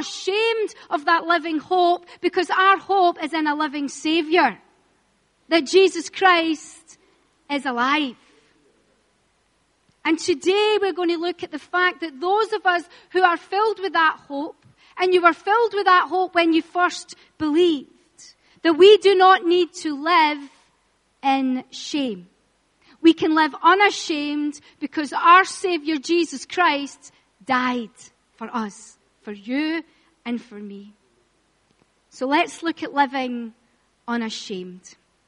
not ashamed of that living hope, because our hope is in a living Savior. That Jesus Christ is alive. And today we're going to look at the fact that those of us who are filled with that hope, and you were filled with that hope when you first believed, that we do not need to live in shame. We can live unashamed because our Savior Jesus Christ died for us, for you and for me. So let's look at living unashamed.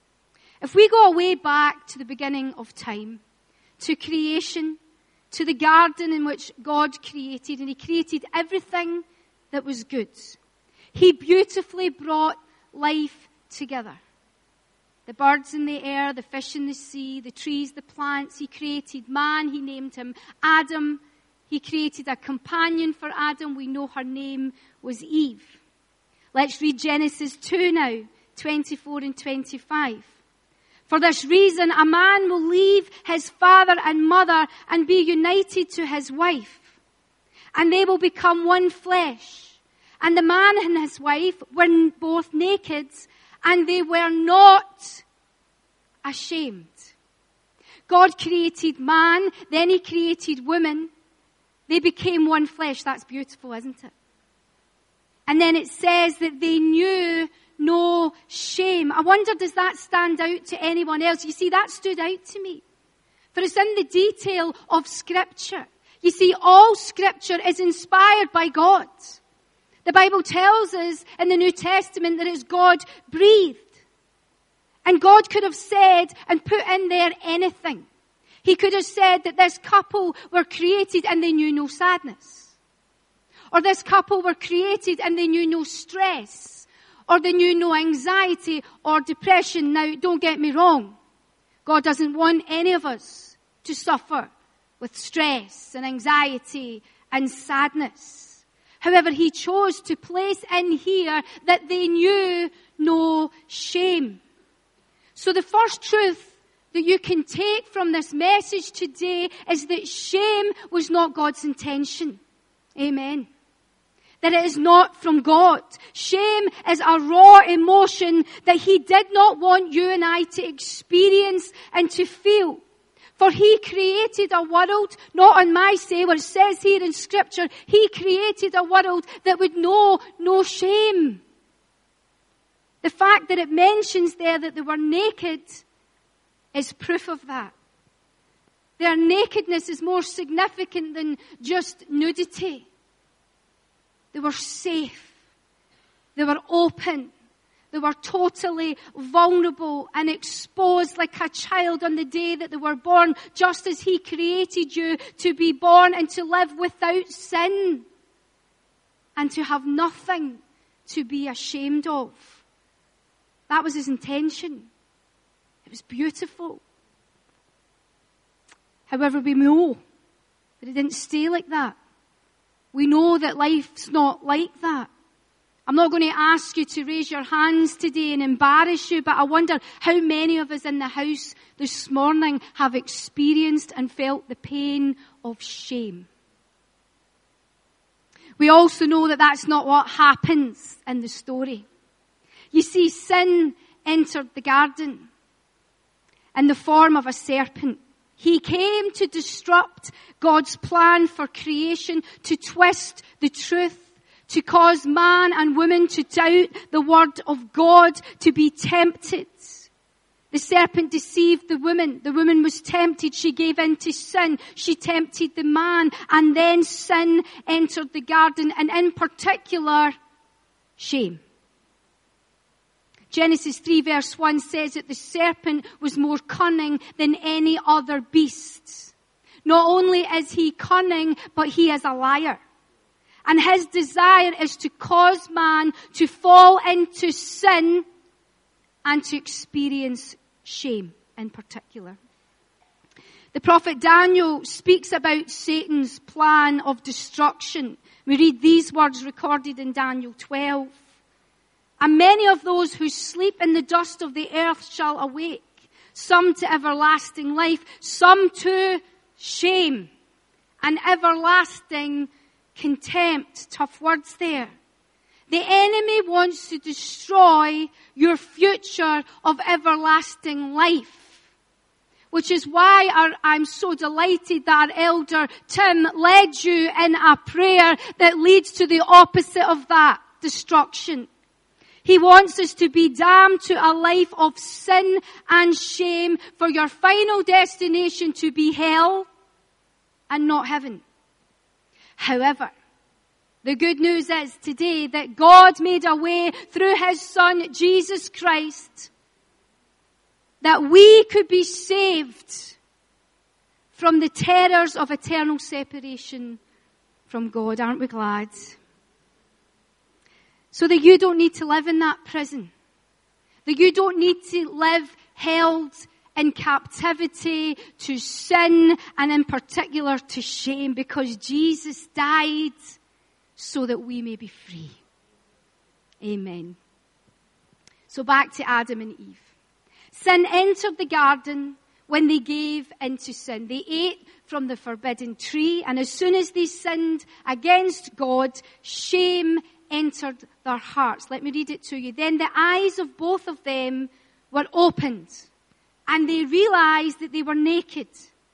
If we go way back to the beginning of time, to creation, to the garden in which God created, and He created everything that was good. He beautifully brought life together. The birds in the air, the fish in the sea, the trees, the plants. He created man. He named him Adam. He created a companion for Adam. We know her name was Eve. Let's read Genesis 2 now, 24 and 25. For this reason, a man will leave his father and mother and be united to his wife, and they will become one flesh. And the man and his wife were both naked, and they were not ashamed. God created man, then He created woman. They became one flesh. That's beautiful, isn't it? And then it says that they knew no shame. I wonder, does that stand out to anyone else? You see, that stood out to me. For it's in the detail of Scripture. You see, all Scripture is inspired by God. The Bible tells us in the New Testament that it's God-breathed. And God could have said and put in there anything. He could have said that this couple were created and they knew no sadness. Or this couple were created and they knew no stress. Or they knew no anxiety or depression. Now, don't get me wrong. God doesn't want any of us to suffer with stress and anxiety and sadness. However, He chose to place in here that they knew no shame. So the first truth that you can take from this message today is that shame was not God's intention. Amen. That it is not from God. Shame is a raw emotion that He did not want you and I to experience and to feel. For He created a world, not on my say, what it says here in Scripture, He created a world that would know no shame. The fact that it mentions there that they were naked is proof of that. Their nakedness is more significant than just nudity. They were safe. They were open. They were totally vulnerable and exposed like a child on the day that they were born, just as He created you to be born and to live without sin and to have nothing to be ashamed of. That was His intention. It was beautiful. However, we know that it didn't stay like that. We know that life's not like that. I'm not going to ask you to raise your hands today and embarrass you, but I wonder how many of us in the house this morning have experienced and felt the pain of shame. We also know that that's not what happens in the story. You see, sin entered the garden in the form of a serpent. He came to disrupt God's plan for creation, to twist the truth, to cause man and woman to doubt the word of God, to be tempted. The serpent deceived the woman. The woman was tempted. She gave in to sin. She tempted the man. And then sin entered the garden, and in particular, shame. Genesis 3 verse 1 says that the serpent was more cunning than any other beast. Not only is he cunning, but he is a liar. And his desire is to cause man to fall into sin and to experience shame in particular. The prophet Daniel speaks about Satan's plan of destruction. We read these words recorded in Daniel 12. And many of those who sleep in the dust of the earth shall awake, some to everlasting life, some to shame and everlasting contempt. Tough words there. The enemy wants to destroy your future of everlasting life. Which is why I'm so delighted that our elder Tim led you in a prayer that leads to the opposite of that, destruction. He wants us to be damned to a life of sin and shame for your final destination to be hell and not heaven. However, the good news is today that God made a way through His Son, Jesus Christ, that we could be saved from the terrors of eternal separation from God. Aren't we glad? So that you don't need to live in that prison. That you don't need to live held in captivity to sin and in particular to shame, because Jesus died so that we may be free. Amen. So back to Adam and Eve. Sin entered the garden when they gave into sin. They ate from the forbidden tree, and as soon as they sinned against God, shame entered their hearts. Let me read it to you. Then the eyes of both of them were opened, and they realized that they were naked.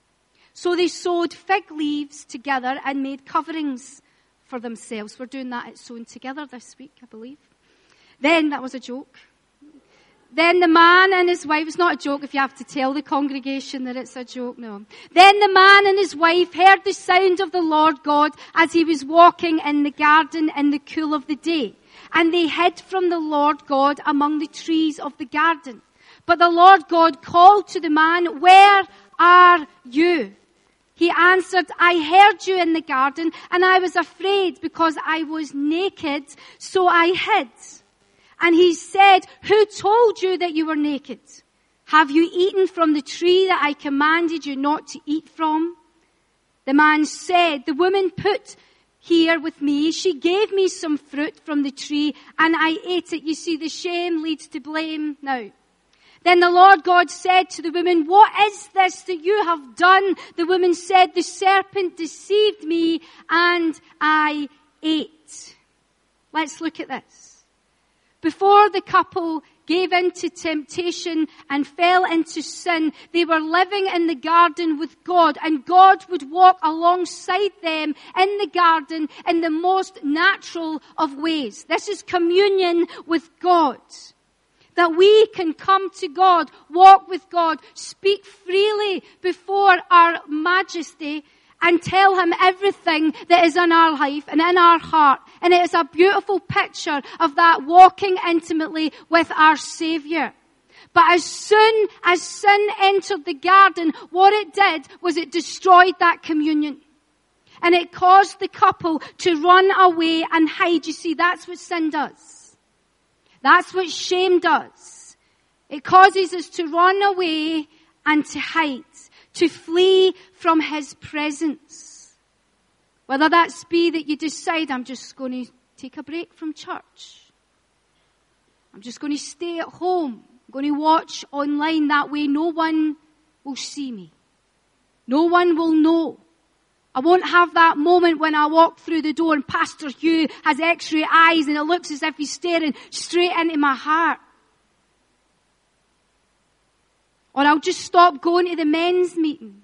So they sewed fig leaves together and made coverings for themselves. We're doing that at Sewing Together this week, I believe. Then, that was a joke. Then the man and his wife, it's not a joke if you have to tell the congregation that it's a joke, no. Then the man and his wife heard the sound of the Lord God as He was walking in the garden in the cool of the day. And they hid from the Lord God among the trees of the garden. But the Lord God called to the man, "Where are you?" He answered, "I heard you in the garden, and I was afraid because I was naked, so I hid." And He said, "Who told you that you were naked? Have you eaten from the tree that I commanded you not to eat from?" The man said, "The woman put here with me, she gave me some fruit from the tree, and I ate it." You see, the shame leads to blame now. Then the Lord God said to the woman, "What is this that you have done?" The woman said, "The serpent deceived me, and I ate." Let's look at this. Before the couple gave into temptation and fell into sin, they were living in the garden with God, and God would walk alongside them in the garden in the most natural of ways. This is communion with God. That we can come to God, walk with God, speak freely before our Majesty, and tell Him everything that is in our life and in our heart. And it is a beautiful picture of that walking intimately with our Savior. But as soon as sin entered the garden, what it did was it destroyed that communion. And it caused the couple to run away and hide. You see, that's what sin does. That's what shame does. It causes us to run away and to hide, to flee from His presence. Whether that's be that you decide, I'm just going to take a break from church. I'm just going to stay at home. I'm going to watch online. That way no one will see me. No one will know. I won't have that moment when I walk through the door and Pastor Hugh has X-ray eyes and it looks as if he's staring straight into my heart. Or I'll just stop going to the men's meeting.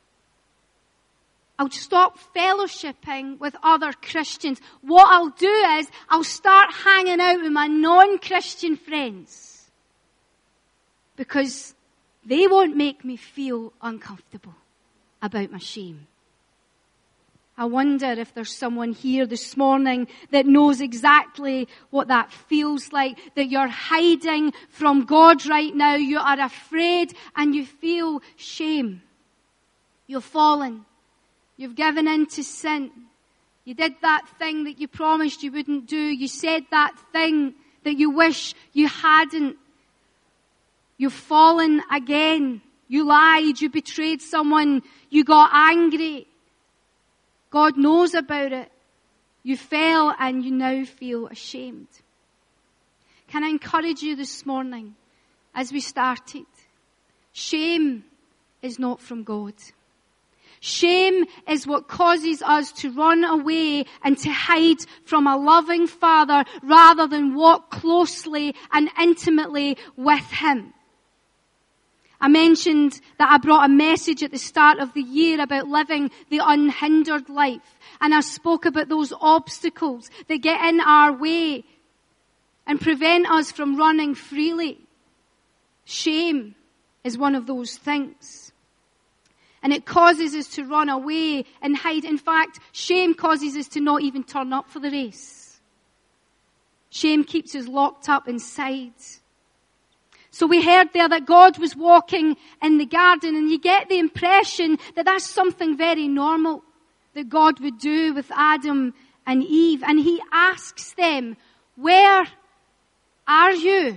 I'll stop fellowshipping with other Christians. What I'll do is I'll start hanging out with my non-Christian friends, because they won't make me feel uncomfortable about my shame. I wonder if there's someone here this morning that knows exactly what that feels like, that you're hiding from God right now. You are afraid and you feel shame. You've fallen. You've given in to sin. You did that thing that you promised you wouldn't do. You said that thing that you wish you hadn't. You've fallen again. You lied. You betrayed someone. You got angry. God knows about it. You fell and you now feel ashamed. Can I encourage you this morning, as we started? Shame is not from God. Shame is what causes us to run away and to hide from a loving Father rather than walk closely and intimately with Him. I mentioned that I brought a message at the start of the year about living the unhindered life. And I spoke about those obstacles that get in our way and prevent us from running freely. Shame is one of those things. And it causes us to run away and hide. In fact, shame causes us to not even turn up for the race. Shame keeps us locked up inside. So we heard there that God was walking in the garden, and you get the impression that that's something very normal that God would do with Adam and Eve. And He asks them, "Where are you?"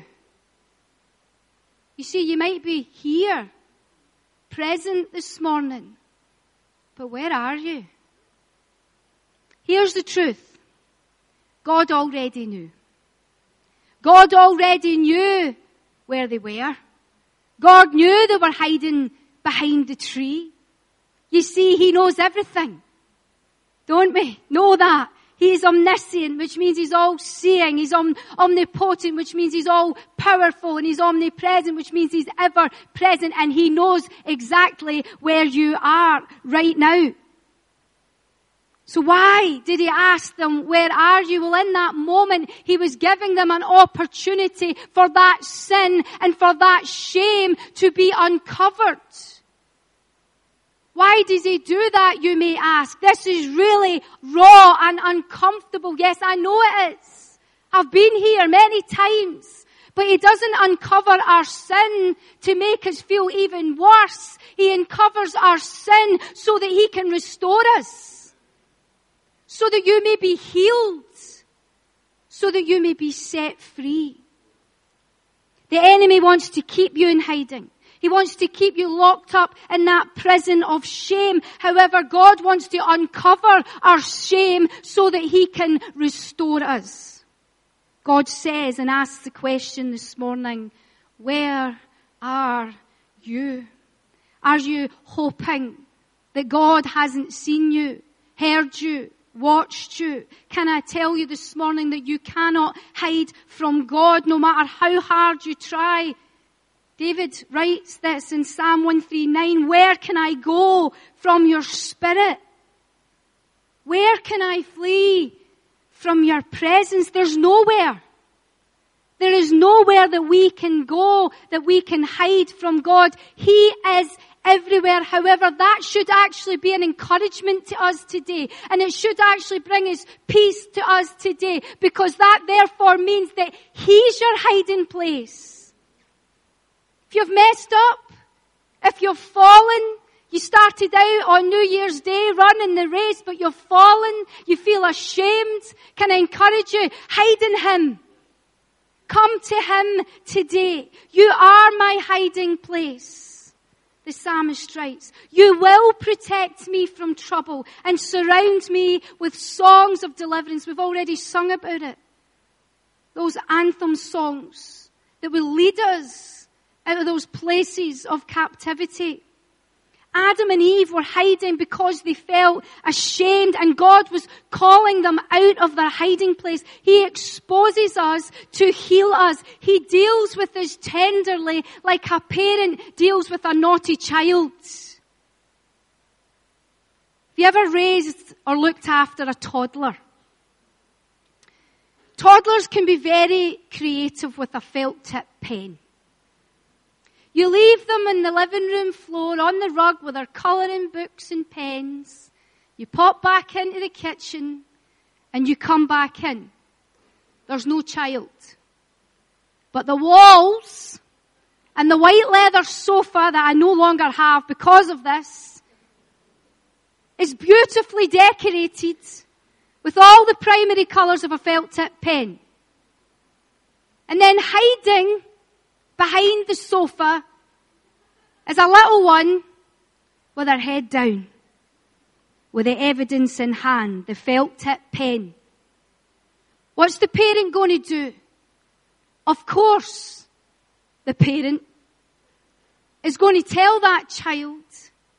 You see, you might be here, present this morning, but where are you? Here's the truth. God already knew. God already knew where they were. God knew they were hiding behind the tree. You see, He knows everything. Don't we know that? He is omniscient, which means He's all-seeing. He's omnipotent, which means He's all-powerful. And He's omnipresent, which means He's ever-present. And He knows exactly where you are right now. So why did He ask them, "Where are you?" Well, in that moment, He was giving them an opportunity for that sin and for that shame to be uncovered. Why does He do that, you may ask? This is really raw and uncomfortable. Yes, I know it is. I've been here many times. But He doesn't uncover our sin to make us feel even worse. He uncovers our sin so that He can restore us. So that you may be healed. So that you may be set free. The enemy wants to keep you in hiding. He wants to keep you locked up in that prison of shame. However, God wants to uncover our shame so that He can restore us. God says and asks the question this morning, "Where are you?" Are you hoping that God hasn't seen you, heard you, watched you? Can I tell you this morning that you cannot hide from God no matter how hard you try? David writes this in Psalm 139, "Where can I go from your spirit? Where can I flee from your presence?" There's nowhere. There is nowhere that we can go, that we can hide from God. He is everywhere. However, that should actually be an encouragement to us today. And it should actually bring us peace to us today. Because that therefore means that He's your hiding place. If you've messed up, if you've fallen, you started out on New Year's Day running the race, but you've fallen, you feel ashamed, can I encourage you? Hide in Him. Come to Him today. You are my hiding place. The psalmist writes, "You will protect me from trouble and surround me with songs of deliverance." We've already sung about it. Those anthem songs that will lead us out of those places of captivity. Adam and Eve were hiding because they felt ashamed, and God was calling them out of their hiding place. He exposes us to heal us. He deals with us tenderly like a parent deals with a naughty child. Have you ever raised or looked after a toddler? Toddlers can be very creative with a felt tip pen. You leave them in the living room floor on the rug with their colouring books and pens. You pop back into the kitchen and you come back in. There's no child. But the walls and the white leather sofa that I no longer have because of this is beautifully decorated with all the primary colours of a felt tip pen. And then hiding behind the sofa is a little one with her head down, with the evidence in hand, the felt tip pen. What's the parent going to do? Of course, the parent is going to tell that child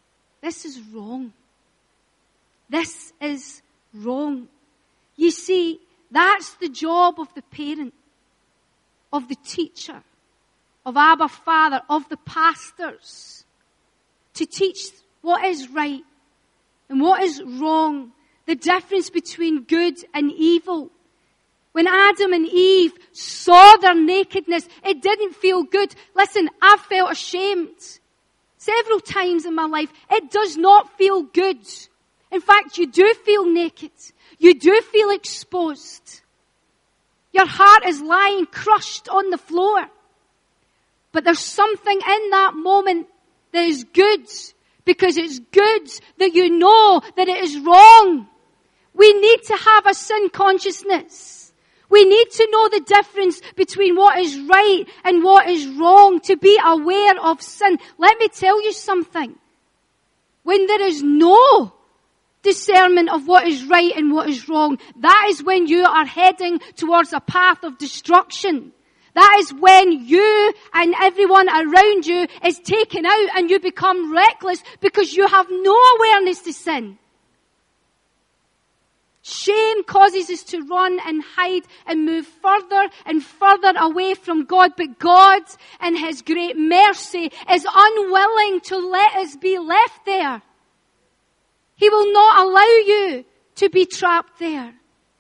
this is wrong. This is wrong. You see, that's the job of the parent, of the teacher, of Abba Father, of the pastors, to teach what is right and what is wrong, the difference between good and evil. When Adam and Eve saw their nakedness, it didn't feel good. Listen, I've felt ashamed several times in my life. It does not feel good. In fact, you do feel naked. You do feel exposed. Your heart is lying crushed on the floor. But there's something in that moment that is good, because it's good that you know that it is wrong. We need to have a sin consciousness. We need to know the difference between what is right and what is wrong, to be aware of sin. Let me tell you something. When there is no discernment of what is right and what is wrong, that is when you are heading towards a path of destruction. That is when you and everyone around you is taken out and you become reckless because you have no awareness to sin. Shame causes us to run and hide and move further and further away from God. But God, in His great mercy, is unwilling to let us be left there. He will not allow you to be trapped there.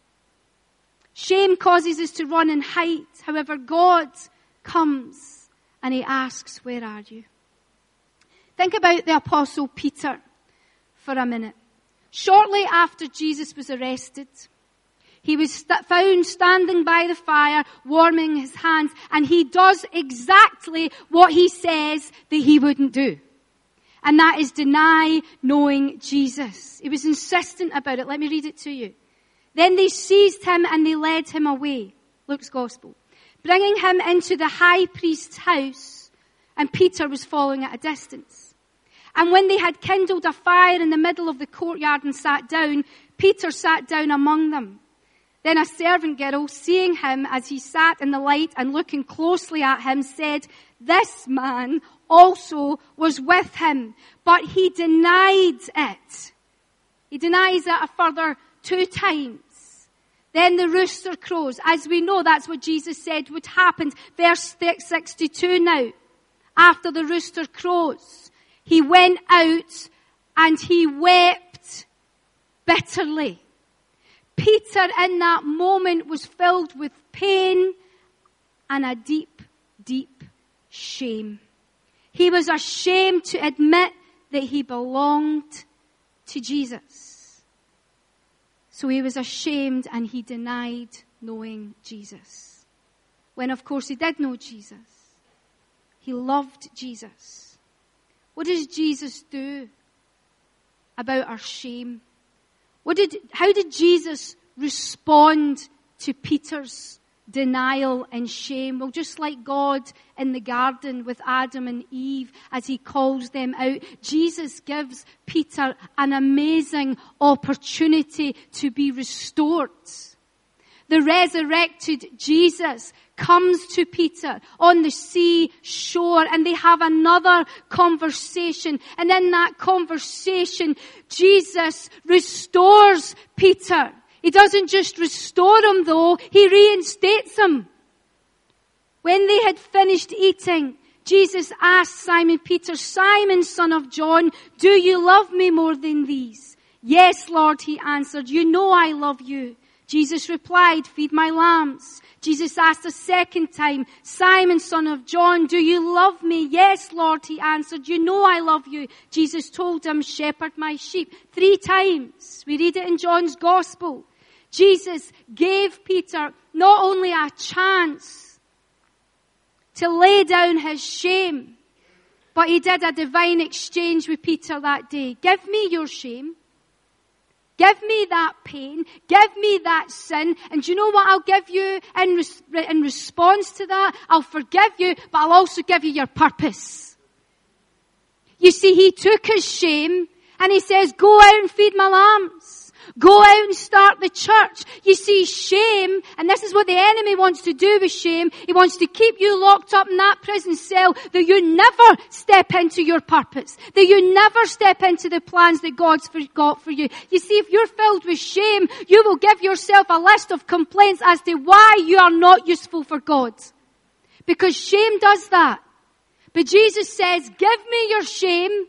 Shame causes us to run and hide. However, God comes and He asks, where are you? Think about the Apostle Peter for a minute. Shortly after Jesus was arrested, he was found standing by the fire, warming his hands, and he does exactly what he says that he wouldn't do. And that is deny knowing Jesus. He was insistent about it. Let me read it to you. Then they seized him and they led him away. Luke's Gospel. Bringing him into the high priest's house, and Peter was following at a distance. And when they had kindled a fire in the middle of the courtyard and sat down, Peter sat down among them. Then a servant girl, seeing him as he sat in the light and looking closely at him, said, "This man also was with him." But he denied it. He denies it a further 2 times. Then the rooster crows. As we know, that's what Jesus said would happen. Verse 62 now. After the rooster crows, he went out and he wept bitterly. Peter in that moment was filled with pain and a deep, deep shame. He was ashamed to admit that he belonged to Jesus. So he was ashamed and he denied knowing Jesus. When of course he did know Jesus. He loved Jesus. What does Jesus do about our shame? How did Jesus respond to Peter's denial and shame? Well, just like God in the garden with Adam and Eve as he calls them out, Jesus gives Peter an amazing opportunity to be restored. The resurrected Jesus comes to Peter on the sea shore and they have another conversation. And in that conversation, Jesus restores Peter. He doesn't just restore him though, he reinstates him. When they had finished eating, Jesus asked Simon Peter, "Simon, son of John, do you love me more than these?" "Yes, Lord," he answered, "you know I love you." Jesus replied, "Feed my lambs." Jesus asked a second time, "Simon, son of John, do you love me?" "Yes, Lord," he answered, "you know I love you." Jesus told him, "Shepherd my sheep." 3 times. We read it in John's Gospel. Jesus gave Peter not only a chance to lay down his shame, but he did a divine exchange with Peter that day. Give me your shame. Give me that pain. Give me that sin. And do you know what I'll give you in response to that? I'll forgive you, but I'll also give you your purpose. You see, he took his shame and he says, "Go out and feed my lambs. Go out and start the church. You see, shame, and this is what the enemy wants to do with shame. He wants to keep you locked up in that prison cell that you never step into your purpose. That you never step into the plans that God's got for you. You see, if you're filled with shame, you will give yourself a list of complaints as to why you are not useful for God. Because shame does that. But Jesus says, give me your shame.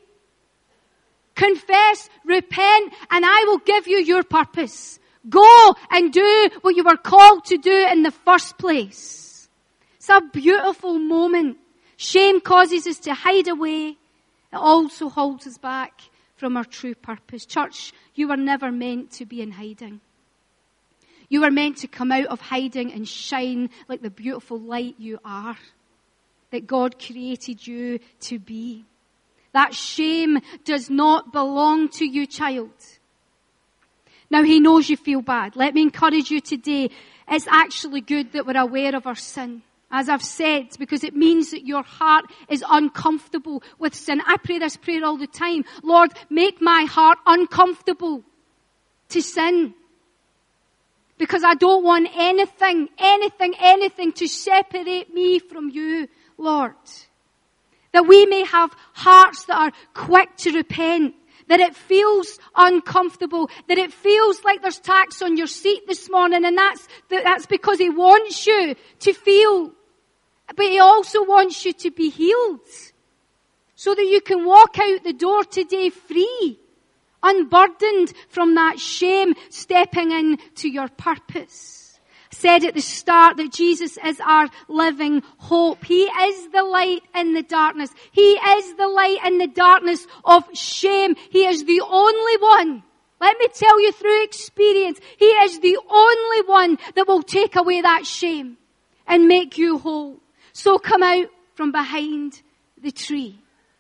Confess, repent, and I will give you your purpose. Go and do what you were called to do in the first place. It's a beautiful moment. Shame causes us to hide away. It also holds us back from our true purpose. Church, you were never meant to be in hiding. You were meant to come out of hiding and shine like the beautiful light you are, that God created you to be. That shame does not belong to you, child. Now, He knows you feel bad. Let me encourage you today. It's actually good that we're aware of our sin. As I've said, because it means that your heart is uncomfortable with sin. I pray this prayer all the time. Lord, make my heart uncomfortable to sin. Because I don't want anything to separate me from you, Lord. That we may have hearts that are quick to repent. That it feels uncomfortable. That it feels like there's tacks on your seat this morning. And that's because He wants you to feel. But He also wants you to be healed. So that you can walk out the door today free. Unburdened from that shame. Stepping into your purpose. Said at the start that Jesus is our living hope. He is the light in the darkness. He is the light in the darkness of shame. He is the only one. Let me tell you through experience, He is the only one that will take away that shame and make you whole. So come out from behind the tree.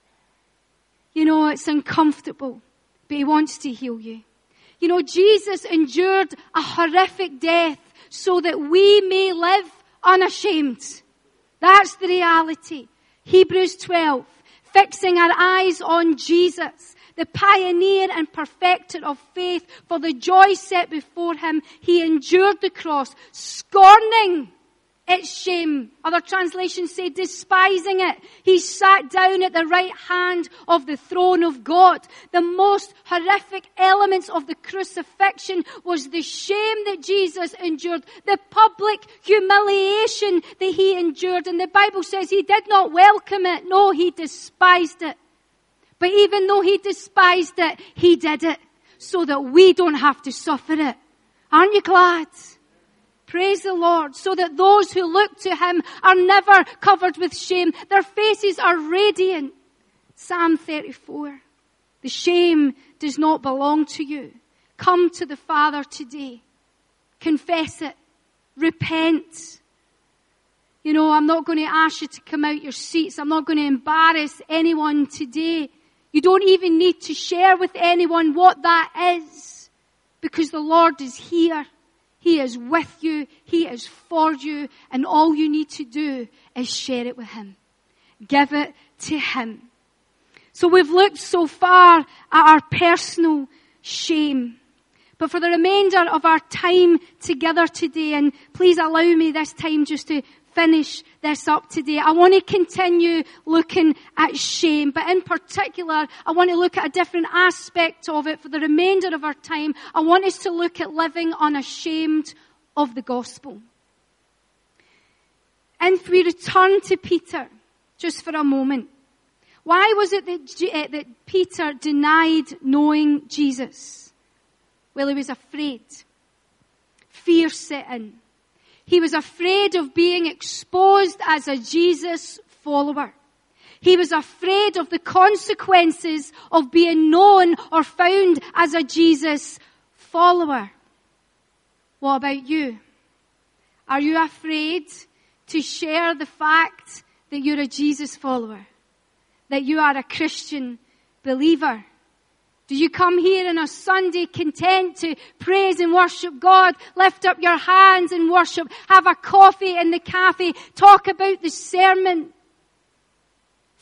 You know, it's uncomfortable, but He wants to heal you. You know, Jesus endured a horrific death so that we may live unashamed. That's the reality. Hebrews 12. Fixing our eyes on Jesus, the pioneer and perfecter of faith, for the joy set before Him, He endured the cross, scorning its shame. Other translations say despising it. He sat down at the right hand of the throne of God. The most horrific elements of the crucifixion was the shame that Jesus endured, the public humiliation that He endured. And the Bible says He did not welcome it. No, He despised it. But even though He despised it, He did it so that we don't have to suffer it. Aren't you glad? Praise the Lord, so that those who look to Him are never covered with shame. Their faces are radiant. Psalm 34. The shame does not belong to you. Come to the Father today. Confess it. Repent. You know, I'm not going to ask you to come out your seats. I'm not going to embarrass anyone today. You don't even need to share with anyone what that is, because the Lord is here. He is with you. He is for you. And all you need to do is share it with Him. Give it to Him. So we've looked so far at our personal shame. But for the remainder of our time together today, and please allow me this time just to finish this up today, I want to continue looking at shame. But in particular, I want to look at a different aspect of it for the remainder of our time. I want us to look at living unashamed of the gospel. And if we return to Peter, just for a moment, why was it that Peter denied knowing Jesus? Well, he was afraid. Fear set in. He was afraid of being exposed as a Jesus follower. He was afraid of the consequences of being known or found as a Jesus follower. What about you? Are you afraid to share the fact that you're a Jesus follower? That you are a Christian believer? Do you come here on a Sunday content to praise and worship God, lift up your hands and worship, have a coffee in the cafe, talk about the sermon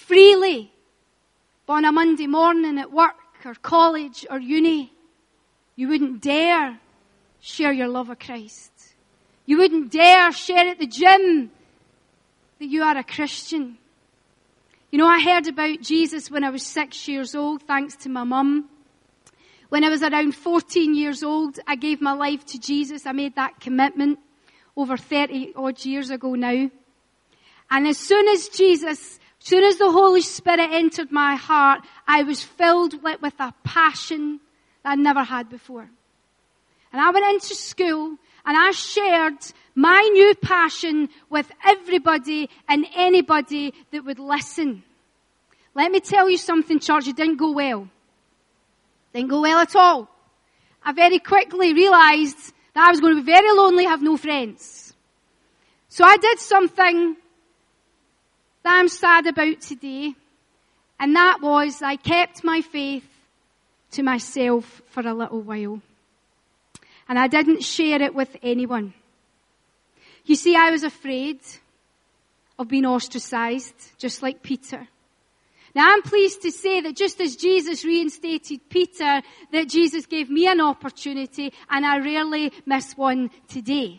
freely, but on a Monday morning at work or college or uni, You wouldn't dare share your love of Christ. You wouldn't dare share at the gym that you are a Christian. You know, I heard about Jesus when I was 6 years old, thanks to my mum. When I was around 14 years old, I gave my life to Jesus. I made that commitment over 30 odd years ago now. And as soon as the Holy Spirit entered my heart, I was filled with a passion that I'd never had before. And I went into school and I shared my new passion with everybody and anybody that would listen. Let me tell you something, church, it didn't go well. Didn't go well at all. I very quickly realized that I was going to be very lonely, have no friends. So I did something that I'm sad about today, and that was I kept my faith to myself for a little while. And I didn't share it with anyone. You see, I was afraid of being ostracized, just like Peter. Now, I'm pleased to say that just as Jesus reinstated Peter, that Jesus gave me an opportunity, and I rarely miss one today.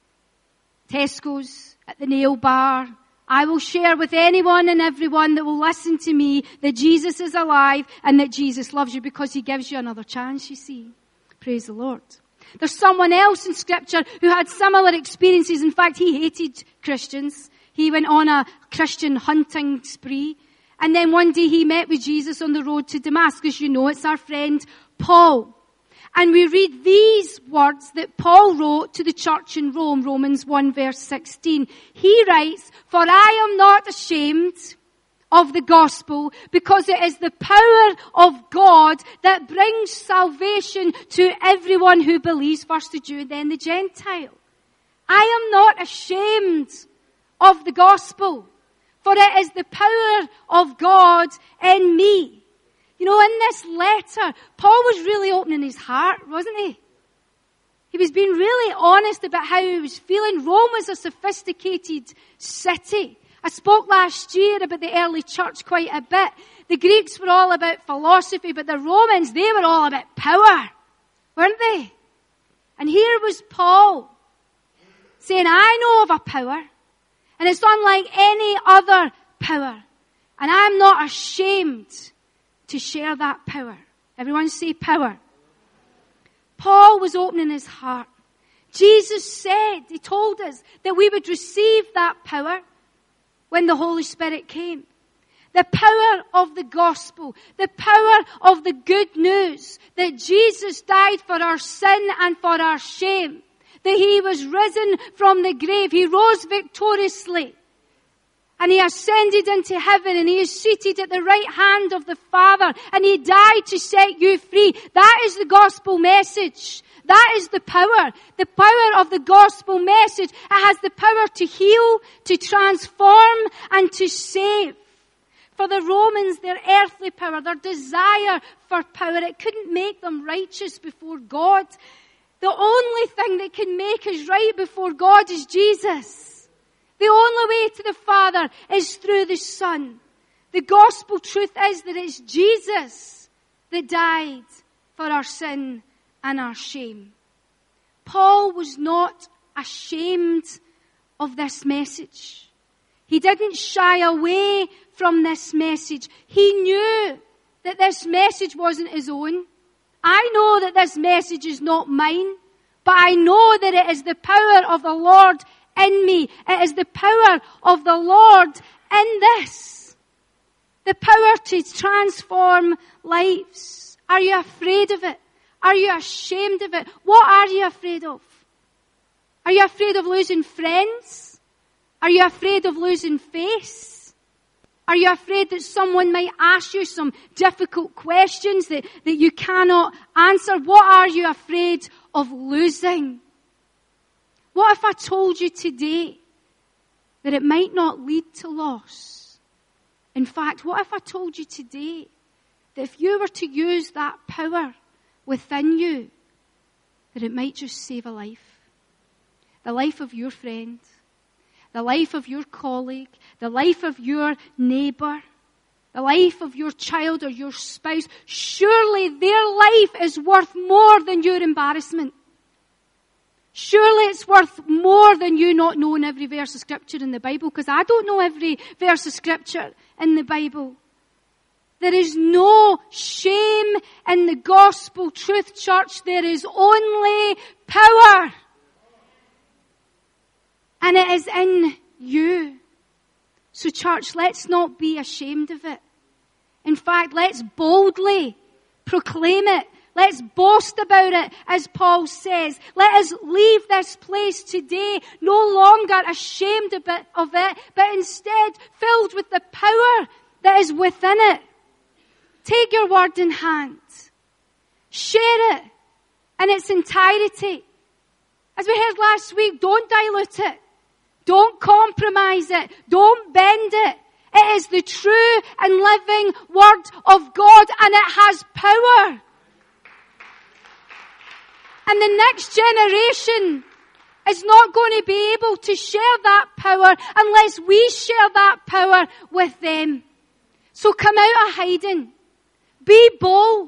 Tesco's, at the nail bar, I will share with anyone and everyone that will listen to me that Jesus is alive and that Jesus loves you, because he gives you another chance, you see. Praise the Lord. There's someone else in Scripture who had similar experiences. In fact, he hated Christians. He went on a Christian hunting spree. And then one day he met with Jesus on the road to Damascus. You know, it's our friend Paul. And we read these words that Paul wrote to the church in Rome, Romans 1 verse 16. He writes, "For I am not ashamed of the gospel, because it is the power of God that brings salvation to everyone who believes, first the Jew, then the Gentile." I am not ashamed of the gospel, for it is the power of God in me. You know, in this letter, Paul was really opening his heart, wasn't he? He was being really honest about how he was feeling. Rome was a sophisticated city. I spoke last year about the early church quite a bit. The Greeks were all about philosophy, but the Romans, they were all about power, weren't they? And here was Paul saying, I know of a power, and it's unlike any other power, and I'm not ashamed to share that power. Everyone say power. Paul was opening his heart. Jesus said, he told us that we would receive that power when the Holy Spirit came. The power of the gospel, the power of the good news that Jesus died for our sin and for our shame, that he was risen from the grave, he rose victoriously, and he ascended into heaven, and he is seated at the right hand of the Father, and he died to set you free. That is the gospel message. That is the power of the gospel message. It has the power to heal, to transform, and to save. For the Romans, their earthly power, their desire for power, it couldn't make them righteous before God. The only thing that can make us right before God is Jesus. The only way to the Father is through the Son. The gospel truth is that it's Jesus that died for our sin and our shame. Paul was not ashamed of this message. He didn't shy away from this message. He knew that this message wasn't his own. I know that this message is not mine, but I know that it is the power of the Lord in me. It is the power of the Lord in this. The power to transform lives. Are you afraid of it? Are you ashamed of it? What are you afraid of? Are you afraid of losing friends? Are you afraid of losing face? Are you afraid that someone might ask you some difficult questions that you cannot answer? What are you afraid of losing? What if I told you today that it might not lead to loss? In fact, what if I told you today that if you were to use that power within you, that it might just save a life? The life of your friend, the life of your colleague, the life of your neighbour. the life of your child or your spouse, surely their life is worth more than your embarrassment. Surely it's worth more than you not knowing every verse of Scripture in the Bible, because I don't know every verse of Scripture in the Bible. There is no shame in the gospel truth, church. There is only power. And it is in you. So church, let's not be ashamed of it. In fact, let's boldly proclaim it. Let's boast about it, as Paul says. Let us leave this place today no longer ashamed of it, but instead filled with the power that is within it. Take your word in hand. Share it in its entirety. As we heard last week, don't dilute it. Don't compromise it. Don't bend it. It is the true and living Word of God, and it has power. And the next generation is not going to be able to share that power unless we share that power with them. So come out of hiding. Be bold.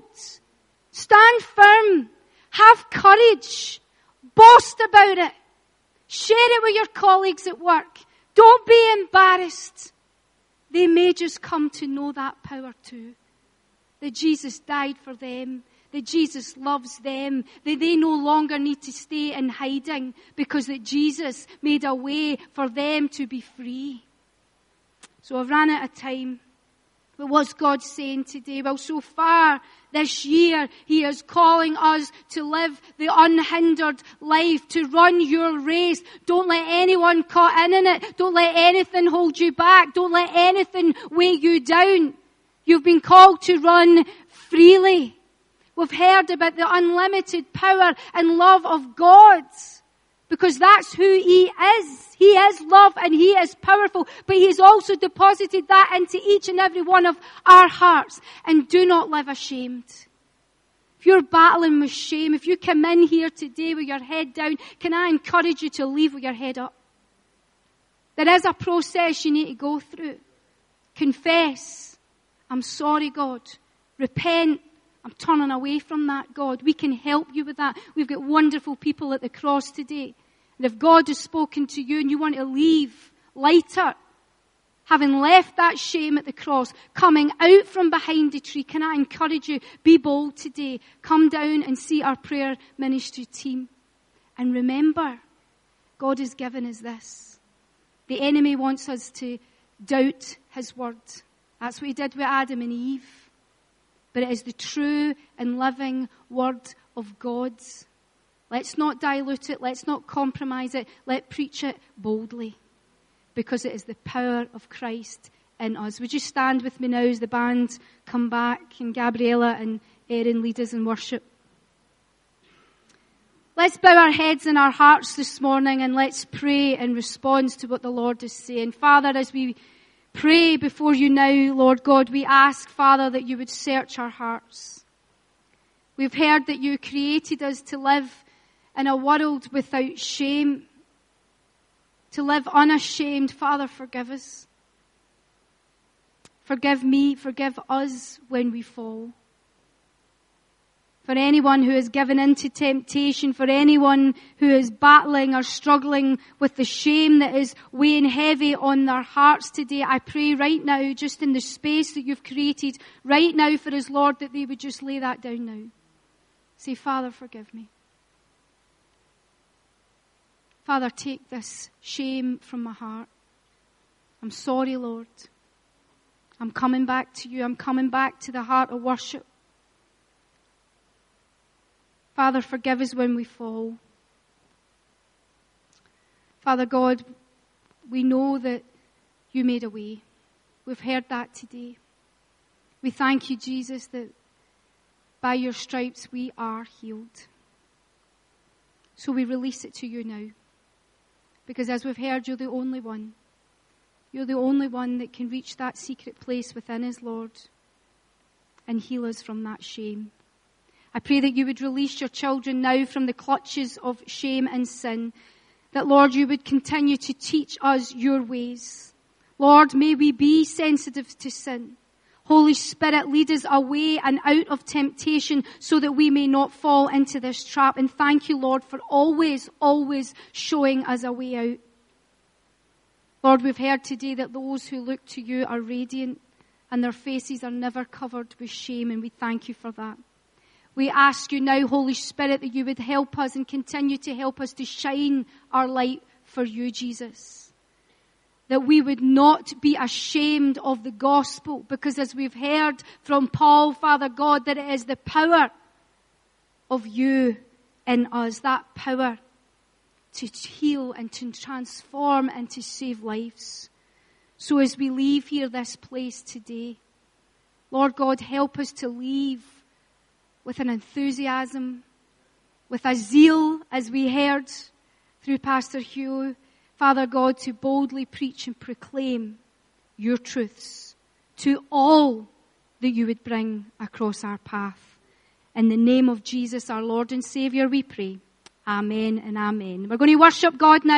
Stand firm. Have courage. Boast about it. Share it with your colleagues at work. Don't be embarrassed. They may just come to know that power too. That Jesus died for them. That Jesus loves them. That they no longer need to stay in hiding because that Jesus made a way for them to be free. So I've run out of time. But what's God saying today? Well, so far this year, He is calling us to live the unhindered life, to run your race. Don't let anyone caught in it. Don't let anything hold you back. Don't let anything weigh you down. You've been called to run freely. We've heard about the unlimited power and love of God. Because that's who He is. He is love and He is powerful. But He's also deposited that into each and every one of our hearts. And do not live ashamed. If you're battling with shame, if you come in here today with your head down, can I encourage you to leave with your head up? There is a process you need to go through. Confess. I'm sorry, God. Repent. I'm turning away from that, God. We can help you with that. We've got wonderful people at the cross today. And if God has spoken to you and you want to leave lighter, having left that shame at the cross, coming out from behind the tree, can I encourage you, be bold today. Come down and see our prayer ministry team. And remember, God has given us this. The enemy wants us to doubt His word. That's what he did with Adam and Eve. But it is the true and living Word of God. Let's not dilute it. Let's not compromise it. Let's preach it boldly. Because it is the power of Christ in us. Would you stand with me now as the band come back and Gabriella and Erin lead us in worship? Let's bow our heads and our hearts this morning and let's pray in response to what the Lord is saying. Father, as we pray before you now, Lord God, we ask, Father, that you would search our hearts. We've heard that you created us to live in a world without shame, to live unashamed. Father, forgive us. Forgive me, forgive us when we fall. For anyone who has given in to temptation, for anyone who is battling or struggling with the shame that is weighing heavy on their hearts today, I pray right now, just in the space that you've created right now for us, Lord, that they would just lay that down now. Say, Father, forgive me. Father, take this shame from my heart. I'm sorry, Lord. I'm coming back to you. I'm coming back to the heart of worship. Father, forgive us when we fall. Father God, we know that you made a way. We've heard that today. We thank you, Jesus, that by your stripes we are healed. So we release it to you now. Because as we've heard, you're the only one. You're the only one that can reach that secret place within us, Lord, and heal us from that shame. I pray that you would release your children now from the clutches of shame and sin. That, Lord, you would continue to teach us your ways. Lord, may we be sensitive to sin. Holy Spirit, lead us away and out of temptation so that we may not fall into this trap. And thank you, Lord, for always, always showing us a way out. Lord, we've heard today that those who look to you are radiant and their faces are never covered with shame, and we thank you for that. We ask you now, Holy Spirit, that you would help us and continue to help us to shine our light for you, Jesus. That we would not be ashamed of the gospel, because as we've heard from Paul, Father God, that it is the power of you in us, that power to heal and to transform and to save lives. So as we leave here this place today, Lord God, help us to leave with an enthusiasm, with a zeal, as we heard through Pastor Hugh, Father God, to boldly preach and proclaim your truths to all that you would bring across our path. In the name of Jesus, our Lord and Savior, we pray. Amen and amen. We're going to worship God now.